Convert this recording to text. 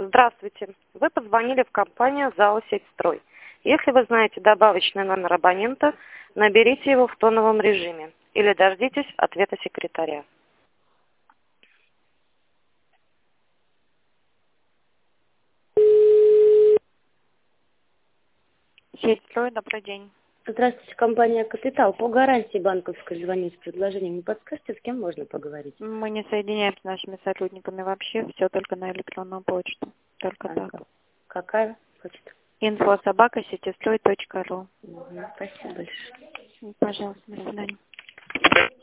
Здравствуйте. Вы позвонили в компанию ЗАО «Сетьстрой». Если вы знаете добавочный номер абонента, наберите его в тоновом режиме или дождитесь ответа секретаря. «Сетьстрой», добрый день. Здравствуйте, компания «Капитал». По гарантии банковской звоню с предложением. Не подскажете, с кем можно поговорить? Мы не соединяем с нашими сотрудниками вообще, все только на электронную почту. Только так. Какая почта? info@сетистрой.ру. Спасибо большое. Пожалуйста, до свидания.